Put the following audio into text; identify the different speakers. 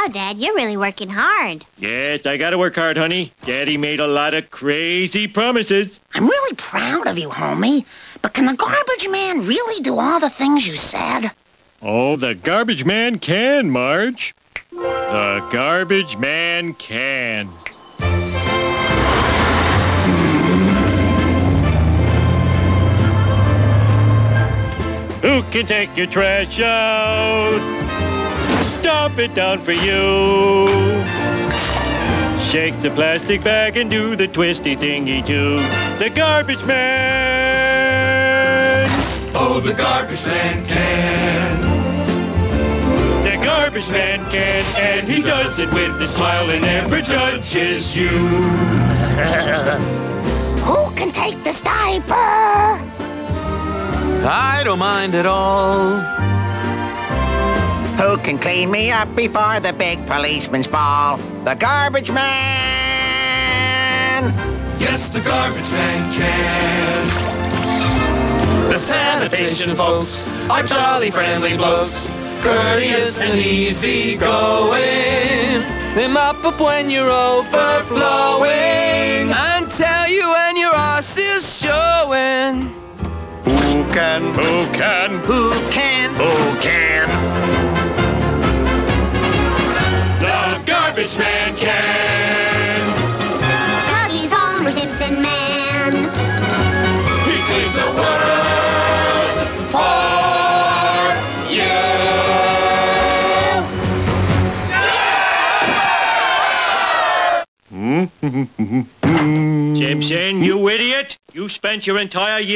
Speaker 1: Wow, Dad, you're really working hard.
Speaker 2: Yes, I gotta work hard, honey. Daddy made a lot of crazy promises.
Speaker 3: I'm really proud of you, homie. But can the garbage man really do all the things you said?
Speaker 2: Oh, the garbage man can, Marge. The garbage man can. Who can take your trash out? Stomp it down for you. Shake the plastic bag and do the twisty thingy too. The garbage man.
Speaker 4: Oh, the garbage man can.
Speaker 2: The garbage man can, and he does it with a smile and never judges you.
Speaker 3: Who can take the diaper?
Speaker 5: I don't mind at all.
Speaker 6: Who can clean me up before the big policeman's ball? The garbage man!
Speaker 4: Yes, the garbage man can.
Speaker 5: The sanitation folks are jolly friendly blokes, courteous and easy going. They mop up when you're overflowing and tell you when your arse is showing.
Speaker 6: Who can?
Speaker 2: Who can?
Speaker 6: Who can?
Speaker 2: Who can? The garbage man can.
Speaker 1: 'Cause he's Homer Simpson man.
Speaker 2: He cleans the world for you. Simpson, you idiot! You spent your entire year